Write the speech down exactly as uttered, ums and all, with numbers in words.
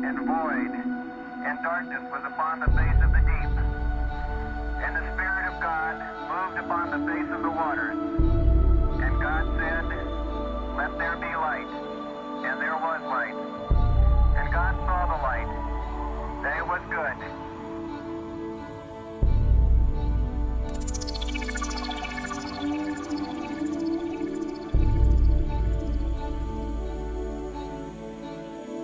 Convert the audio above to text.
and void, and darkness was upon the face of the deep. And the Spirit of God moved upon the face of the waters. And God said, "Let there be light." And there was light. And God saw the light, that it was good.